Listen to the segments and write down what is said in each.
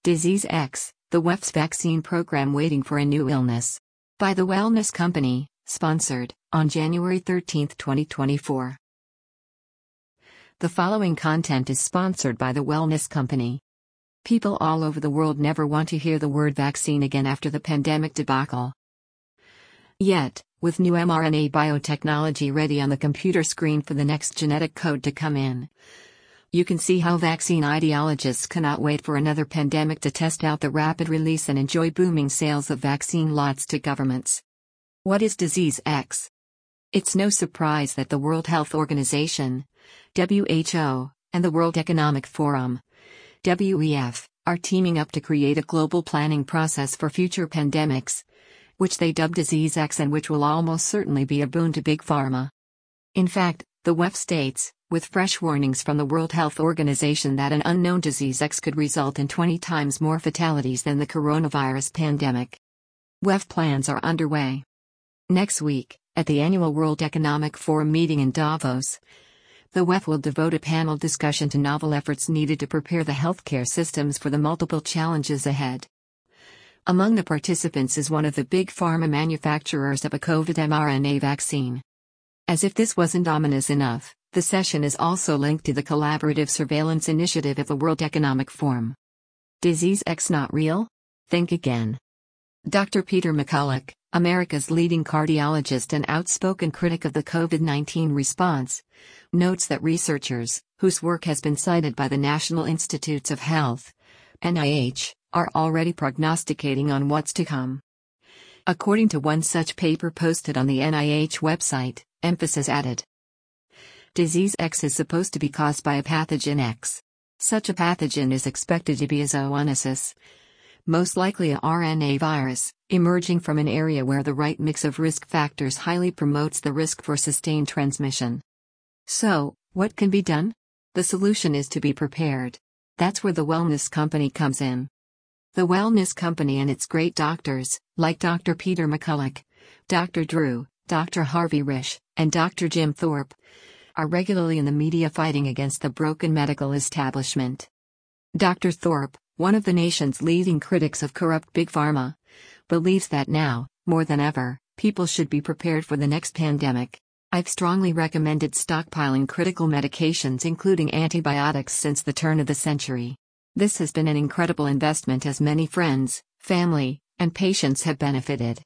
Disease X, the WEF's vaccine program waiting for a new illness. By The Wellness Company, sponsored, on January 13, 2024. The following content is sponsored by The Wellness Company. People all over the world never want to hear the word vaccine again after the pandemic debacle. Yet, with new mRNA biotechnology ready on the computer screen for the next genetic code to come in, you can see how vaccine ideologists cannot wait for another pandemic to test out the rapid release and enjoy booming sales of vaccine lots to governments. What is Disease X? It's no surprise that the World Health Organization, WHO, and the World Economic Forum, WEF, are teaming up to create a global planning process for future pandemics, which they dubbed Disease X and which will almost certainly be a boon to Big Pharma. In fact, the WEF states, with fresh warnings from the World Health Organization that an unknown Disease X could result in 20 times more fatalities than the coronavirus pandemic. WEF plans are underway. Next week, at the annual World Economic Forum meeting in Davos, the WEF will devote a panel discussion to novel efforts needed to prepare the healthcare systems for the multiple challenges ahead. Among the participants is one of the big pharma manufacturers of a COVID mRNA vaccine. As if this wasn't ominous enough, the session is also linked to the Collaborative Surveillance Initiative of the World Economic Forum. Disease X not real? Think again. Dr. Peter McCullough, America's leading cardiologist and outspoken critic of the COVID-19 response, notes that researchers, whose work has been cited by the National Institutes of Health, NIH, are already prognosticating on what's to come. According to one such paper posted on the NIH website, emphasis added. Disease X is supposed to be caused by a pathogen X. Such a pathogen is expected to be a zoonosis, most likely a RNA virus, emerging from an area where the right mix of risk factors highly promotes the risk for sustained transmission. So, what can be done? The solution is to be prepared. That's where the Wellness Company comes in. The Wellness Company and its great doctors, like Dr. Peter McCullough, Dr. Drew, Dr. Harvey Risch, and Dr. Jim Thorpe, are regularly in the media fighting against the broken medical establishment. Dr. Thorpe, one of the nation's leading critics of corrupt Big Pharma, believes that now, more than ever, people should be prepared for the next pandemic. I've strongly recommended stockpiling critical medications including antibiotics since the turn of the century. This has been an incredible investment as many friends, family, and patients have benefited.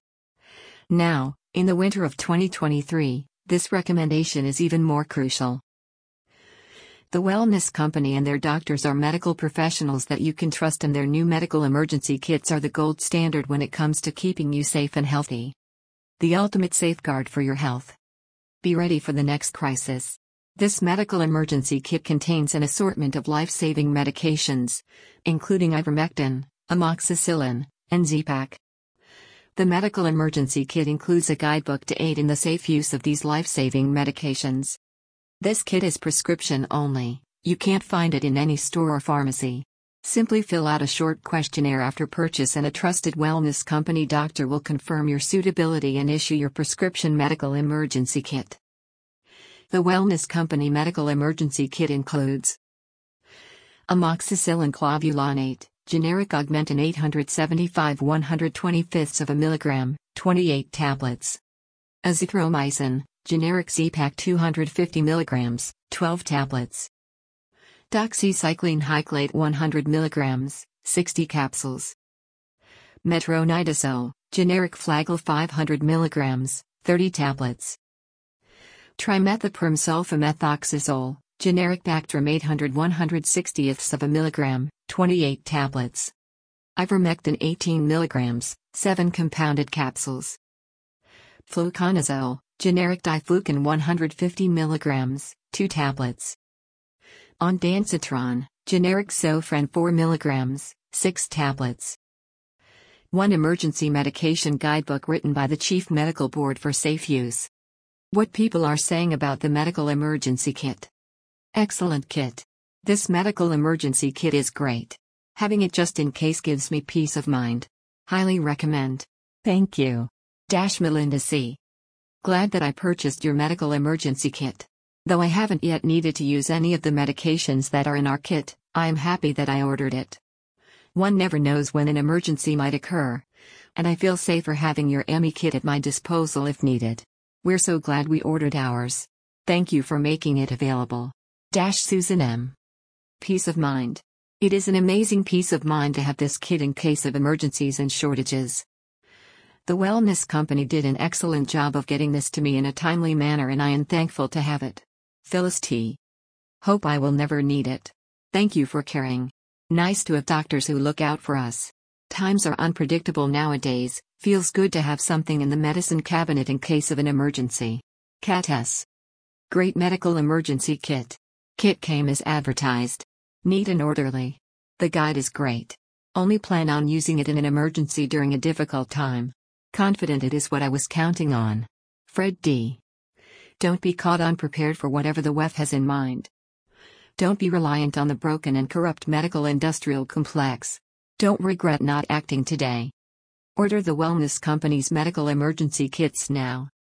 Now, in the winter of 2023, this recommendation is even more crucial. The Wellness Company and their doctors are medical professionals that you can trust, and their new medical emergency kits are the gold standard when it comes to keeping you safe and healthy. The ultimate safeguard for your health. Be ready for the next crisis. This medical emergency kit contains an assortment of life-saving medications, including ivermectin, amoxicillin, and Z-Pak. The medical emergency kit includes a guidebook to aid in the safe use of these life-saving medications. This kit is prescription only. You can't find it in any store or pharmacy. Simply fill out a short questionnaire after purchase and a trusted Wellness Company doctor will confirm your suitability and issue your prescription medical emergency kit. The Wellness Company medical emergency kit includes amoxicillin clavulanate, generic Augmentin 875 1/125 of a milligram, 28 tablets. Azithromycin, generic Z-Pak 250 milligrams, 12 tablets. Doxycycline Hyclate 100 milligrams, 60 capsules. Metronidazole, generic Flagyl 500 milligrams, 30 tablets. Trimethoprim sulfamethoxazole, generic Bactrim 800 1/160 of a milligram, 28 tablets. Ivermectin 18 milligrams, 7 compounded capsules. Fluconazole, generic Diflucan 150 milligrams, 2 tablets. Ondansetron, generic Zofran 4 milligrams, 6 tablets. One emergency medication guidebook written by the Chief Medical Board for safe use. What people are saying about the medical emergency kit. Excellent kit. This medical emergency kit is great. Having it just in case gives me peace of mind. Highly recommend. Thank you. Melinda C. Glad that I purchased your medical emergency kit. Though I haven't yet needed to use any of the medications that are in our kit, I am happy that I ordered it. One never knows when an emergency might occur. And I feel safer having your AMI kit at my disposal if needed. We're so glad we ordered ours. Thank you for making it available. Susan M. Peace of mind. It is an amazing peace of mind to have this kit in case of emergencies and shortages. The Wellness Company did an excellent job of getting this to me in a timely manner, and I am thankful to have it. Phyllis T. Hope I will never need it. Thank you for caring. Nice to have doctors who look out for us. Times are unpredictable nowadays, feels good to have something in the medicine cabinet in case of an emergency. Cat S. Great medical emergency kit. Kit came as advertised. Neat and orderly. The guide is great. Only plan on using it in an emergency during a difficult time. Confident it is what I was counting on. Fred D. Don't be caught unprepared for whatever the WEF has in mind. Don't be reliant on the broken and corrupt medical industrial complex. Don't regret not acting today. Order the Wellness Company's medical emergency kits now.